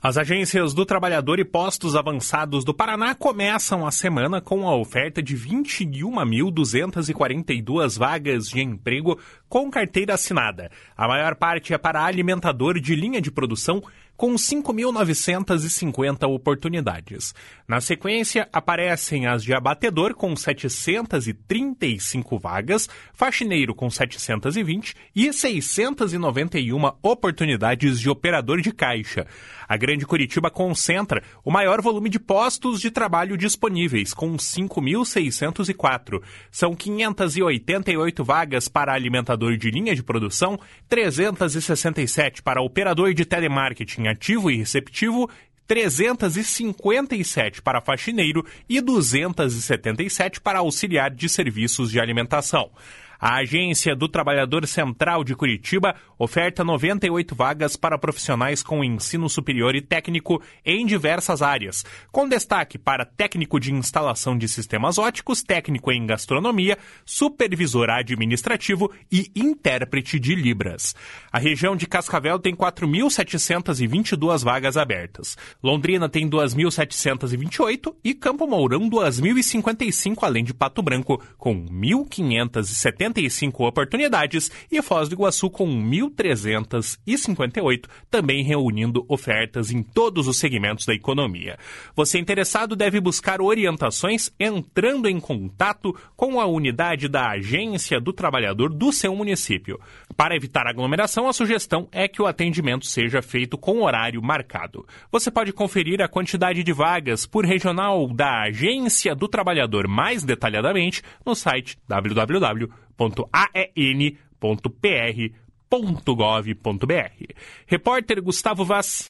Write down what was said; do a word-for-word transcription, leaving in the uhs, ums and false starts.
As agências do trabalhador e postos avançados do Paraná começam a semana com a oferta de vinte e uma mil duzentas e quarenta e duas vagas de emprego com carteira assinada. A maior parte é para alimentador de linha de produção, com cinco mil novecentas e cinquenta oportunidades. Na sequência, aparecem as de abatedor, com setecentas e trinta e cinco vagas, faxineiro com setecentas e vinte e seiscentas e noventa e uma oportunidades de operador de caixa. A Grande Curitiba concentra o maior volume de postos de trabalho disponíveis, com cinco mil seiscentos e quatro. São quinhentas e oitenta e oito vagas para alimentador de linha de produção, trezentas e sessenta e sete para operador de telemarketing ativo e receptivo, trezentas e cinquenta e sete para faxineiro e duzentas e setenta e sete para auxiliar de serviços de alimentação. A Agência do Trabalhador Central de Curitiba oferta noventa e oito vagas para profissionais com ensino superior e técnico em diversas áreas, com destaque para técnico de instalação de sistemas óticos, técnico em gastronomia, supervisor administrativo e intérprete de Libras. A região de Cascavel tem quatro mil setecentas e vinte e duas vagas abertas. Londrina tem duas mil setecentas e vinte e oito e Campo Mourão duas mil e cinquenta e cinco, além de Pato Branco com mil quinhentas e setenta e cinco oportunidades e Foz do Iguaçu com mil trezentas e cinquenta e oito, também reunindo ofertas em todos os segmentos da economia. Você interessado deve buscar orientações entrando em contato com a unidade da Agência do Trabalhador do seu município. Para evitar aglomeração, a sugestão é que o atendimento seja feito com horário marcado. Você pode conferir a quantidade de vagas por regional da Agência do Trabalhador mais detalhadamente no site w w w ponto a e n ponto p r ponto gov ponto b r. Repórter Gustavo Vaz.